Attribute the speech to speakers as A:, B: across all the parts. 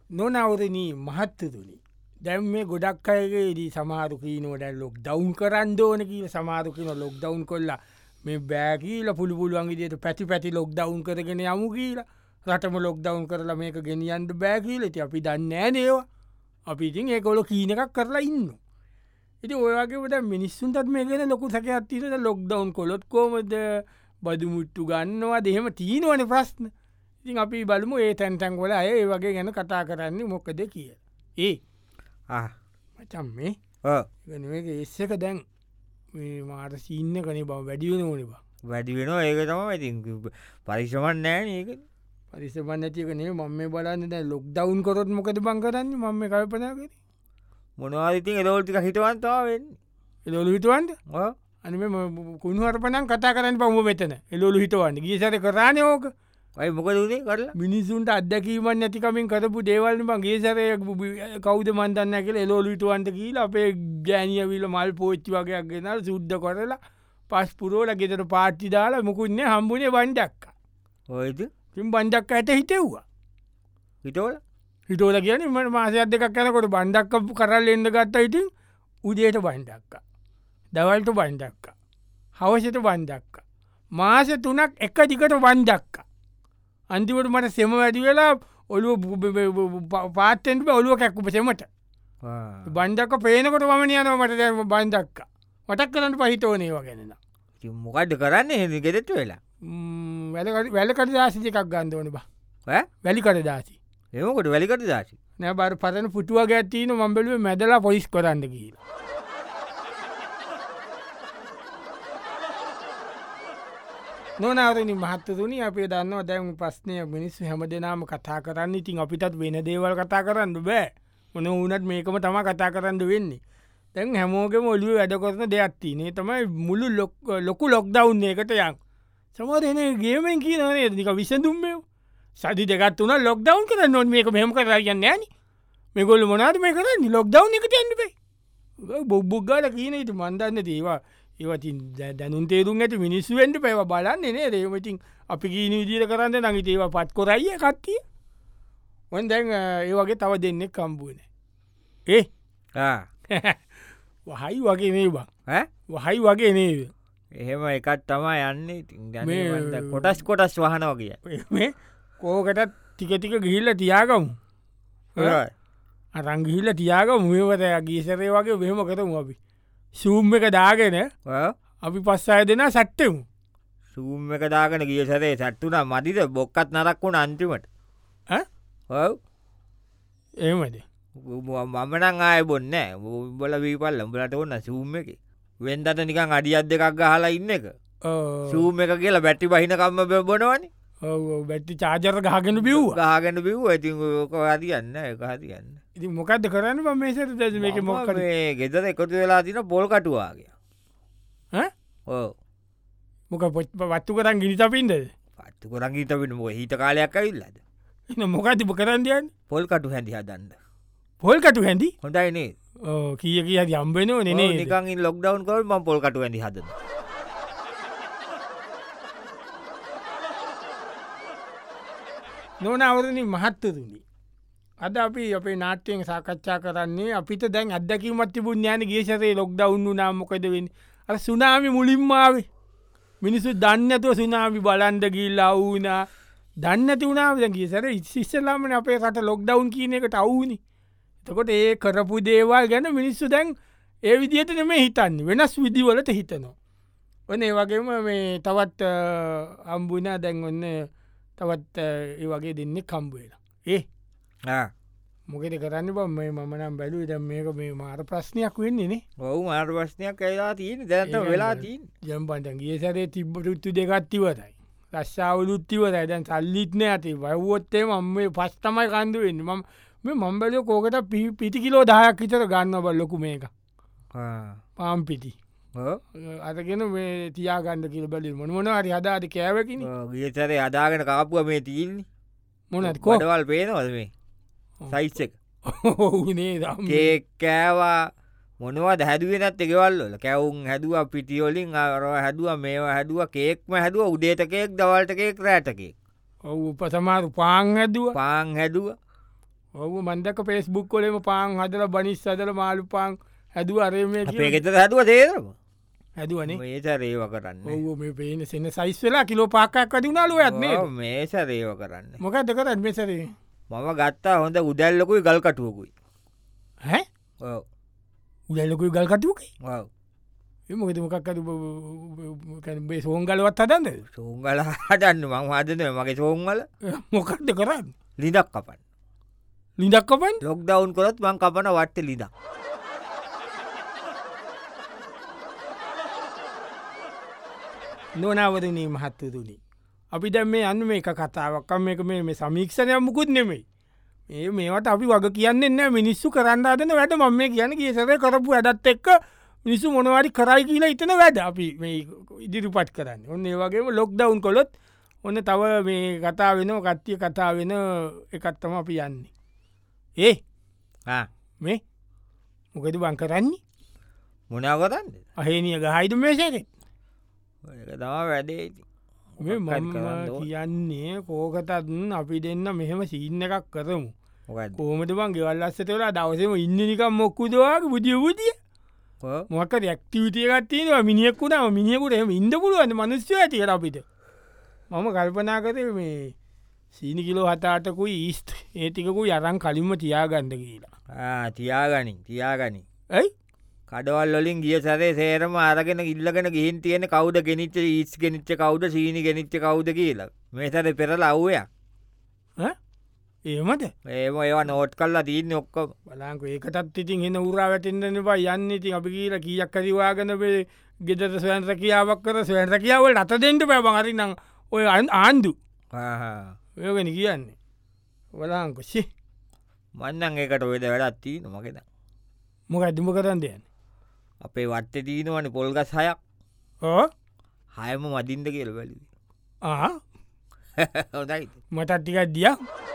A: නොනවරණී මහත්තතුනි දැම් මේ ගොඩක් අයගේදී සමාරුකීනෝට ලොක් දවුන් කරන්න ඕන කියල සමාරුකන ලොක් දවුන් කොල්ලා මේ බෑකීල පුළුවන්ගේට පැති පැති ලොක් දවුන් කරගෙන යමු කියලා රටම ලොක් දවුන් කරලා මේක ගෙනියන්ට බෑකීලති අපි දන්න නේවා අපි ඉතින් ඒකොල කීන එකක් කරලා ඉන්න. ඉති ඔයගේ මිනිස්සුන්ටත් මේ ගෙන ලොකු සැක අත්තිට ලොක් දවුන් කොලොත් කෝමද බදුමුට්ටු ගන්නවා දෙහෙම තීනවන ප්‍රශ්න ඉතින් අපි බලමු ඒ තැන්තැන් කොල අය ඒ වගේ ගැන කතා කරන්නේ මොකද කිය. මචම් මේ ඒස්සක දැන් මාට සීන්න කනේ බව වැඩියන ඕන බා
B: වැඩි වෙනවා ඒක තම ඉතින් පරිශ්‍රමන් නෑන ඒක
A: පරිසමන් ඇතිකනේ මම මේ බලන්න දැ ලොක් දවුන් කොරොත් මොකද බං කරන්න මම කල්පනාකර
B: මොනවාතින් එලෝල්ටික හිටවන්තාවෙන්
A: එලොලු හිටවන්ට අනිම කුණුහරපනන් කතා කරන්න පම මෙතන එලොලු හිටවන්න ගේසර කරානය ඕක
B: ඔයි මොකදනේ කරලා
A: මිනිසුන්ට අදකීමන් නැතිකමින් කරපු දේවල්ම ගේසරය කෞද මන්දන්න කියල එලෝලුටුවන්ට කියීලා අපේ ගෑනියවිල මල් පෝච්චි වගේයක් ගෙනල් සුද්ද කරලා පස් පුරෝල ගෙතට පාට්ටි දාලා මුකුන්නේ හම්බුණේ බන්ඩක්ක
B: ඔයද
A: තිම් බන්ඩක් ඇත හිටෙව්වා
B: හිටෝල
A: හිටෝල කියන මට මාසයක් දෙකක් කැනකොට බන්ඩක්ක කරල් එන්න ගත්ත ඉතින් උදේට බන්ඩක්ක දවල්ට බන්ඩක්ක හවසට බන්ඩක්ක මාස 3ක් එක දිකට බන්ඩක්ක අන්තිවට මට සෙම වැඩි වෙලා ඔලුව පාත්තෙන්ට ඔලුව කැක්කුප සෙමට බන්ඩක්ක පේනකොට මන යනව මට දැම බන්දක්ක මටක් කරන්න පහිතෝනේ වගෙනන
B: මොකක්ද කරන්න හෙ ගෙදෙත්තු වෙලා
A: වැලකට දාසි එකක් ගන්දවන බා වැලිකට දාසි
B: ඒමකොට වැලිකට දාසි
A: නෑ බර පතන පුටුව ගැත්තින මම්බලුව මැදලා පොලිස් කරන්න කියලා නොනවරනි මහත්තතුනි අපේ දන්නවා දැම ප්‍රශ්නය මිනිස්සු හැම දෙනාම කතා කරන්න ඉතින් අපිටත් වෙන දේවල් කතා කරන්න බෑ මොන වනත් මේකම තම කතා කරන්න වෙන්නේ තැන් හැමෝගම ඔලිය වැඩ කරන දෙයක්ත්ති නේ තමයි මුළු ලොකු ලොක්දවුන්න එකට යන් සමරන ගේමෙන් කිය නේ නික විසඳුම්මය සදි දෙගත් වන ලොක්දවුන් කර නොත් මේක මෙහම කරයන්න ෑන මෙගොල්ල මොනාද මේ කරන්න ලොක්දවුන් එකට එන්නබේ බොබ්බුග්ගල කියන ඉට මන්දන්න දේවා ඒවතින් දැනුන් තේරුම් ඇති මිනිස්සුවෙන්ට පැව බලන්නේ නේ රේමතින් අපි කීන විදිර කරන්න නඟට ඒවා පත් කොරයිය කත්තිය වන් දැන් ඒ වගේ තව දෙන්නෙක් කම්බුවන වහයි වගේ නේ බං වහයි වගේ නේද
B: එහෙම එකත් තමා යන්නේ කොටස් කොටස් වහනෝ කිය
A: මේ කෝකටත් ටිකටික ගිහිල්ල තියාගමු අරංගිහිල්ල තියාග මුවත ගීසරේ වගේ මෙහෙම කරමු අපි සූම් එක දාගෙන අපි පස්සාය දෙෙන සට්ටමු
B: සූම් එක දාගෙන ගිය සරේ සැට්ටුනා මදිද බොක්කත් නරක් වුණ අන්තිමට
A: ඒමද
B: මමනං ආය බොන්න බොල වීපල්ල උඹලට ඔන්න සූම් එක වෙන්දට නිකන් අඩියත් දෙකක් ගහලා ඉන්න එක සූම් එක කියලා බැටි බහිනකම්ම බොනවනි
A: බැටි චාජර ගහගෙන බිව්
B: ගාගෙන බිව් ඇති හතියන්න එක හතියන්න
A: ඉති මොකක්ද කරන්න මේසට දැ මේක මොක්ක
B: ගෙදර එකතු වෙලා තින පොල් කටුවාගේ
A: මොක පොච් වත්තු කරන් ගිනිත පින්ද
B: පත්තු කරන් ගීත පිට මො හිත කාලයක් ඇවිල්ලද
A: මොකතිප කරන්දයන්
B: පොල් කටු හැඳි හදන්න
A: පොල් කටු හැඳි
B: හොඳයිනේ
A: කිය කිය යම්බෙන නේ
B: නිකන් ලොක්ඩවන් කොල් ම පොල් කටු හැඳි හදන්න
A: නොනවරණි මහත්තතුනි අද අපි අපේ නාට්‍යයෙන් සාකච්ඡා කරන්නේ අපිට දැන් අදකිමත් තිබුණ ඥාන ගේශරේ ලොක්ඩවුන්නු නාමොකද වෙන් අ සුනාමි මුලින්මාවේ මිනිස්සු දන්නතුව සුනාමි බලන්ඩ ගිල්ලා වුනා දන්නති වුණාව ගේසර ඉස්සිස්සලාමන අපේ කට ලොක්ඩවුන් කියන එකට අවුනි එතකොට ඒ කරපු දේවල් ගැන මිනිස්සු දැන් ඒ විදිහට මේ හිතන්න වෙනස් විදිවලට හිතනවා ඔන්න ඒ වගේම මේ තවත් අම්බුනා දැන් ඔන්න තවත් ඒ වගේ දෙන්නේ කම්බුවෙලා මොකෙද කරන්න බ මේ මනම් බැලු ද මේක මේ මාර ප්‍රශ්නයක් වෙන්නේ
B: ඔවු මාර ප්‍රශ්නයක් ඇලා තියන දැත වෙලා තිීන්
A: ජම්පන්ට ගේ සරේ තිබ්බටුත්තු දෙගත්තිවතයි රශ්ාවලුත්තිවතයි දැන් සල්ලිත්න ඇති වවොත්තේ මම මේ පස්තමයි කන්දු වෙන්න ම මේ මම්බලෝ කෝකට පිටි කිලෝ දායක් විතර ගන්න බල් ලොකු මේක පාම් පිටි අතගෙන මේ තියාගන්න කියල බලින් මොනමොන හරි හදාට කෑවකින
B: ගේතරේ අදාගෙන කාපුුව මේ තිීන්නේ
A: මොනත්
B: කොඩවල් පේනවද මේ සයිස්සක
A: ඕනේ
B: කෑවා මොනවද හැදුවෙනත් එකවල්ල කැවුන් හැදුව පිටියෝලින් අර හැදුව මේවා හැදුව කේක්ම හැදුව උදේටකෙක් දවල්ටකෙක් රෑටකෙක්
A: ඔවු උපසමාරු පාං හැදුව
B: පාං හැදුව
A: ඔහු මන්දක පෙස්බුක් කොලෙම පාන් හදල බනිස් සදල මාළු පාන් හැදුව අරම
B: අපේ ගෙතර හැදුව තේරම
A: හැදුවනේ
B: මේස රේව කරන්න
A: ඔහු මේ පේන සෙන සයිස් වෙලා කිලෝ පාකක් කතිුණනාලු ඇත්නේ
B: මේස රේව කරන්න
A: මොකක් දෙකර ඇත්මසරේ
B: මම ගත්තා හොඳ උදැල්ලකුයි ගල්කටුවකුයි
A: හැ උදැල්ලකුයි ගල්කටුවකයි
B: ඔව්
A: එමකද මොකක්කද බේ සෝංගලවත් හදන්න
B: සෝංගල හටන්න මං හදන මගේ සෝංගල
A: මොකක්ද කරන්න
B: ලිදක් කපන්
A: ලිදක්කපන්
B: ලොක් දවුන් කොත් මං කපන වට්ට ලිදක්
A: නොනවරණී මහත්තතුනි අපි දැ මේ අන්න මේ කතාවක්කම් මේක මේ සමීක්ෂණය මුකුත් නෙමෙයි මේවට අපි වග කියන්න මිනිස්සු කරන්න අදන වැඩ ම මේ කියන කියසර කරපු ඇඩත් එක්ක මිනිස්සු මොනවාරි කරයි කියලා ඉතන වැඩ අපි ඉදිරිපත් කරන්න ඔන්න ඒවගේම ලොක් දවුන් කොළොත් ඔන්න තව මේ කතා වෙන කට්ටිය කතා වෙන එකත්තම අපි යන්නේ මේ මොකද බං කරන්නේ
B: මොනාවරන්න
A: අහේනිය ගහයිද මේසක
B: තමා වැඩේ
A: මම කියන්නේ කෝකතත් අපි දෙන්න මෙහෙම සිීන්න එකක් කරමු කෝමට බන් ගෙවල් අස්සතලා දවසම ඉන්නනිකම් මොක්කුදවාගේ බුදිය බුදිය මොක ක්ටිවිටියකත් තියෙනවා මිනිියක්කුණාව මිනිියකුට එම ඉන්න පුළුවන්න මනුස්්‍ය ඇතික අපිට මම කල්පනා කරේ මේ සීනි කිලෝ හතාටකුයි ඊස්ට ඒතිකකු යරන් කලින්ම තියාගන්න කියලා
B: තියාගනි
A: ඇයි
B: කඩවල් වලින් ගිය සරේ සේරම අරගෙන ඉල්ලගෙන ගිහින් තියෙන කවුද ගෙනනිච්ච ඊස් ගෙනනිච්ච කවුද සීනි ගෙනනිච්ච කවුද කියලා මේ සර පෙරල අව්වයක්
A: ඒමට
B: ඒම ඒවා නෝට් කල්ලා තිීන්න ඔක්කොම
A: බලාංක ඒකටත් ඉතින් එන්න උරා වැටෙන්න්න එපා යන්න ඉතින් අපි කියලා කියක් කරිවාගන පේ ගෙදර ස්වයන්ත්‍ර කියාවක් කර ස්වයන්ත්‍ර කියාවල් අත දෙෙන්ට පැබහරි නම් ඔය ආණ්ඩු ඒගෙන කියන්නේ වලාංකොෂි
B: මන්නන් ඒකට ඔයද වැඩත් තිී නොමකෙන
A: මොක ඇදම කරන්න දෙයන්න
B: අපේ වට්ට දීනවන පොල්ගස් හයක් හයම මදින්ද කියල බැලි හොදයි
A: මටත් ටිකක් දිය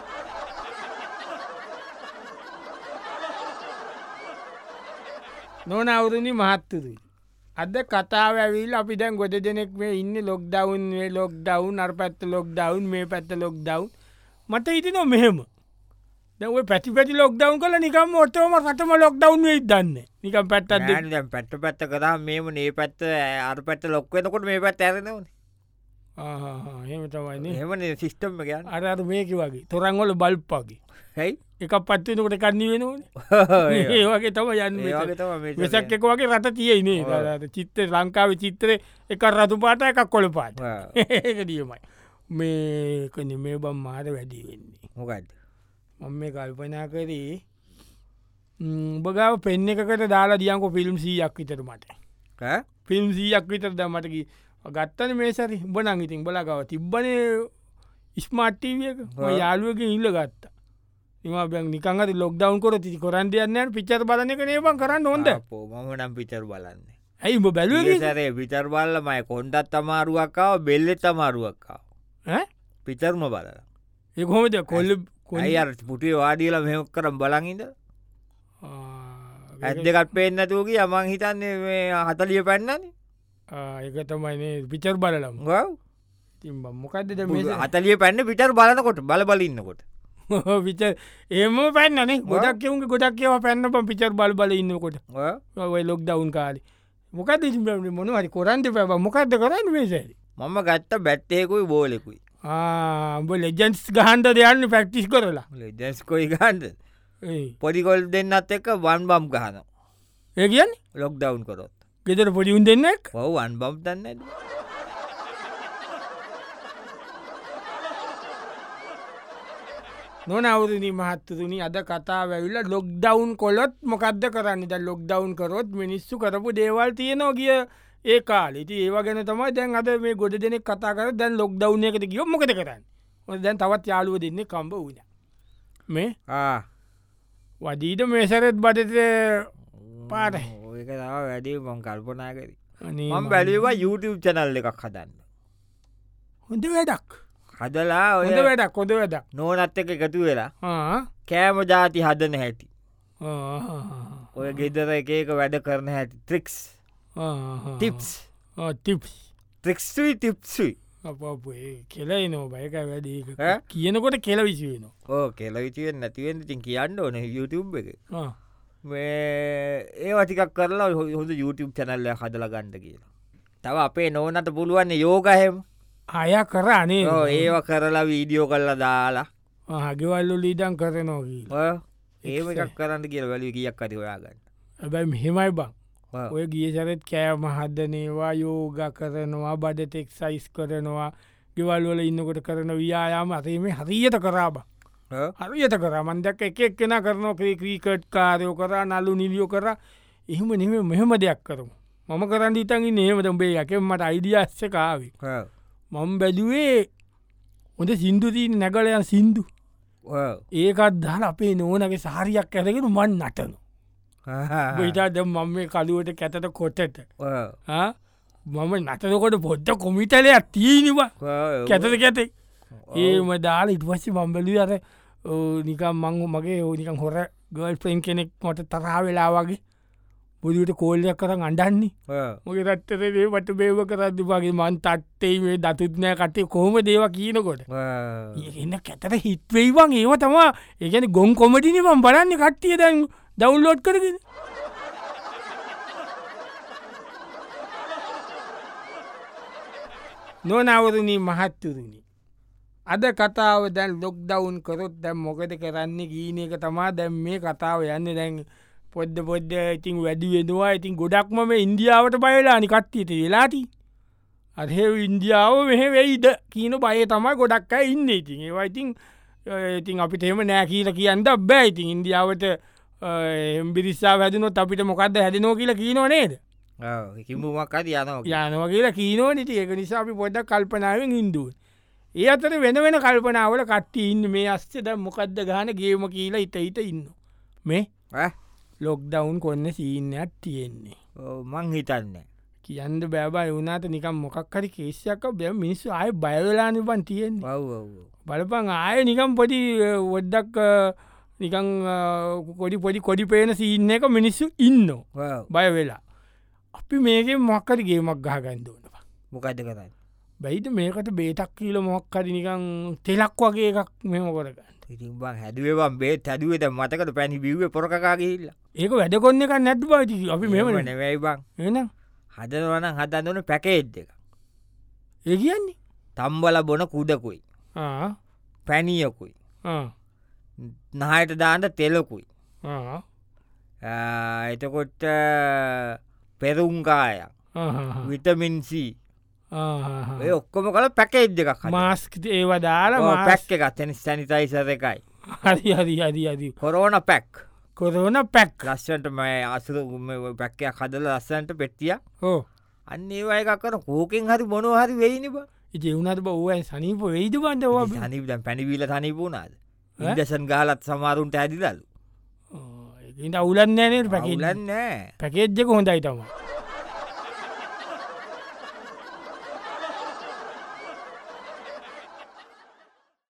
A: නොනවුරුණි මහත්තුරයි අද කතාව ඇවිල් අපි දැන් ගොඩ දෙනෙක් මේ ඉන්න ලොක් දවුන් ලොක් දවුන් අර පැත්ත ලොක් දවුන් මේ පැත්ත ලොක් දවුන් මට හිති නො මෙහෙම දැ පැති පැති ලොක් දවුන් කල නිකම් ඔත්තවම රටම ලොක් දවුන් වෙයි දන්න නිකම් පැත්තත්
B: පැත්ත පැත්ත කරා මේම නේ පැත්ත අර පැත්ත ලොක්වෙනකොට මේ පැත් ඇරනවන
A: හෙම තමයින්නේ
B: හෙමන සිිස්ටම් එක
A: අර මේක වගේ තොරංගොල බල්ප්පාගේ
B: හැයි
A: එක පත්වනකොට කන්නේ වෙනවන ඒ වගේ තම යන්න වෙසක් එක වගේ රට තියෙයිනේ චිත්ත ලංකාව චිත්‍රය එක රතු පාට එකක් කොළ පාට ඒක දියමයි මේකන මේ බම් මාර වැඩි වෙන්නේ
B: මොකයිද
A: මම මේ කල්පනා කරේ බගාව පෙන්න එකකට දාලා දියංකො ෆිල්ම් සීයක් විතර මට ෆිල්ම් සීයක් විතර ද මටකි ගත්තන මේ සරි උඹනං ඉතින් බලගව තිබ්බනේ ස්මාට්ටීවියක යාලුවක ඉල්ල ගත්තා නිම නිකඟ ලොක් දවන් කොර ති කොරන් දෙයන්න පිචර බලන එක නේබන් කරන්න හොඳ
B: මම නම් පිචර් බලන්න
A: ඇයි බැලුව
B: සරේ පිචර් බල්ල මයි කොන්ටත් අමාරුවක්කාව බෙල්ලෙත් අමාරුවක්කාව පිචර්ම බලලා
A: ඒහොමද කොල්ල
B: කොයි අර පුටේ වාඩියල මෙහොක් කරම් බලඟිද ඇත් දෙකත් පේෙන්න්නතුවකි අමං හිතන්නේ මේ හතලිය පැන්නන්නේ
A: ඒක තමයිනේ පිචර් බලලම් තිම්බ මොකක්ද
B: අතලිය පැන්න පිටර් බලනකොට බල බලින්නකොට
A: විච ඒම පැන්නන ගොඩක් කියවුගේ ගොඩක් කියව පැන්න පම් පිචර් බල බල ඉන්නකොට ඔය ලොක් දවුන් කාලි මොකද මොන හරි කොරන්ට පැබ මොකක්ද කරන්න මේසරි
B: මම ගත්ත බැත්තයකුයි බෝලෙකුයි
A: උඹ ලෙජන්ස් ගහන්ට දෙයන්න පැක්ටිස් කරලා
B: ලෙජන්ස්කොයි ගහන්ද පොඩිකොල් දෙන්නත් එක්ක වන් බම් ගහන
A: ඒ කියන්න
B: ලොක් දවුන් කොරොත්
A: ගෙදර පොඩිඋන් දෙන්නෙක්
B: වන් බම් දන්න
A: නොනවරණී මහත්තතුනි අද කතා වැවිල්ල ලොක් දවුන් කොලොත් මොකක්ද කරන්න ද ලොක් දවුන් කරොත් මිනිස්සු කරපු දේවල් තියනෝ ගිය ඒ කාලෙති ඒවා ගැන තමයි දැන් අද මේ ගොඩ දෙනෙක් කතා කර දැන් ලොක් දවුන් එකට ගියො මොකද කරන්න හො දැන් තවත් යාලුව දෙන්නේ කම්බ වුණ මේ වදීට මේසරත් බටත පාට
B: ඒක වැඩේ මං කල්පනා කර මම් බැලවා YouTube චනල් එකක් හදන්න
A: හොඳ වැඩක්
B: හදලා ඔය
A: වැඩක් කොද වැඩක්
B: නෝනත් එක එකතු වෙලා කෑම ජාති හදන හැටි ඔය ගෙදර එකක වැඩ කරන හැටි ත්‍රික්ස් ටිප්ස්
A: ටිප්ස්
B: ත්‍රික්ස්යි තිප්සුයි
A: කෙලයි නෝ බයක වැඩ කියනකොට කෙල විසිවෙනවා.
B: ඕ කෙල විචුවෙන් නැතිවෙන් තින් කියන්න ඕන YouTube එක මේ ඒවටිකක් කරලා හොඳ YouTube චැනල්ල හදල ගණ්ඩ කියලා. තව අපේ නෝනට පුළුවන්න යෝගහෙම
A: අය කරනේ
B: ඒව කරලා වීඩියෝ කරලා දාලා
A: හගෙවල්ලු ලීඩන් කරනෝගී
B: ඒව එකක් කරන්න කියල වැලි කියක් අති ඔයාගන්න.
A: ඇබැයි මෙහෙමයි බං ඔය ගිය සරත් කෑම හදනවා යෝග කරනවා බඩ තෙක්සයිස් කරනවා ගෙවල්වල ඉන්නකොට කරන ව්‍යායාම අතීම හරියට කරාබ හරියට කර මන්දක් එක එක්කෙන කරන ක්‍රීකට් කාරයෝ කර නලු නිලියෝ කර එහෙම නෙම මෙහෙම දෙයක් කරමු මම කරන්න ඉතන්ගි නේමට උඹේ යකෙන් මට අයිඩියස්ස කාවේ මම බැලුවේ හොඳ සිින්දුතිීන නැගලයන් සිින්දු ඒකත් දාල අපේ නෝනගේ සාරියක් ඇරගෙන මන් නටනු ඉතාද මම මේ කළුවට කැතට කොටට මම නතනකොට පොද්ද කොමිටලයක් තියනිවා කැතද කැතේ ඒම දාල ඉටවස්ස මම්බලි අර නිකම් මං මගේ නිකම් හොර ගල් පෙන් කෙනෙක් මොට තරහා වෙලා වගේ බුදුට කෝල්ලයක් කරන්න අඩන්නේ මොක රත්තරේ වට බේව කරදදි වගේ මන් තත්තේ මේ දතුත්නෑ කටේ කොහොම දේව කියනකොට එන්න කැතට හිත්වෙයිවන් ඒව තමා ඒගැන ගොන් කොමටිනිවම් බලන්න කට්ටිය දැන් දවුල්ලෝඩ් කරගෙන නොනවරණී මහත්තුරුණි අද කතාව දැන් ලොක් දවුන් කරොත් දැම් මොකද කරන්නේ ගීන එක තමා දැම් මේ කතාව යන්න දැන් පොද්ද පොද්ද ඉතින් වැඩි වෙනවා ඉතින් ගොඩක්ම මේ ඉන්දියාවට බයලානි කට්ටියට වෙලාති අදහෙ ඉන්දියාව මෙහ වෙයිද කියන බය තමයි ගොඩක් අයි ඉන්න ඉතින් ඒවා ඉතින් ඉතින් අපිට එම නෑ කියල කියන්න බෑ ඉතින් ඉන්දියාවට එම්බිරිස්සා වැදනොත් අපිට මොකක්ද හැදනෝ කියලා කියීනව නේද
B: කිම්බුමක් අද යනවා
A: යනව කියලා කීනෝ නිති ඒක නිසා අපි පොඩ්ඩක් කල්පනාවෙන් ඉන්දුව ඒ අතර වෙන වෙන කල්පනාවල කට්ටි ඉන්න මේ අස්්‍යද මොකක්ද ගාන ගේම කියලා ඉත හිත ඉන්න මේ ලොක් දවුන් කොන්න සීනයක් තියෙන්නේ
B: මං හිතන්න
A: කියන්න බෑබයි වුණට නිකම් මොකක් හරි කේෂයක් බැ මිනිස්සු ආය බයවෙලා නිබන් තියෙන් බලපන් ආය නිකම් පොඩි වොද්දක් නිකං කොඩි පොඩි පේන සිීන්න එක මිනිස්සු ඉන්න බය වෙලා අපි මේක මොක්කරගේ මක් ගහගන්දෝනවා
B: මොකද කරන්න
A: බැයිද මේකට බේටක් කියල මොක්කරි නිකං තෙලක් වගේ එකක් මෙම කොරගන්න
B: ඉතින් බං හැදුවම් බේත් හැදුවද මතකට පැණි බිව්ව පොරකාගේල්ලා
A: ඒක වැඩ කොන්න එක නැත් බයිති අපි මෙම
B: නෙවයි බං
A: එනම්
B: හදනවන හදන්නන පැකේද් එක
A: ඒ කියන්නේ
B: තම්බල බොන කුඩකුයි පැණියකුයි නහයට දාන්න තෙලකුයි එතකොට පෙරුම්කායක් විටමින්සී ඔක්කොම කල පැකේද් එකක්
A: මාස්ක ඒව දාලා
B: පැක් එකක් තැනි සැනිතයිසර එකයි
A: හරි හරි හරි අද
B: කොරෝන පැක්
A: කොරෝන පැක්
B: ලස්සට මේ අසුර පැක්කයක් හදල ලස්සන්ට පෙට්ටිය
A: හෝ
B: අන්න ඒවා එකක් කර කෝකෙන් හරි මොනෝ හරි වෙයිනිබ
A: ඉති වුණට බවුවන් සනීප වෙයිද බන්දවා
B: සනීප පැනිවිල සනීපුුණාද ඉදසන් ගාලත් සමාරුන්ට ඇදිදලු
A: ඉට අවුලන්නෑනේ
B: පැකිලන්නෑ
A: පැකේජ්ජක හොඳයි තම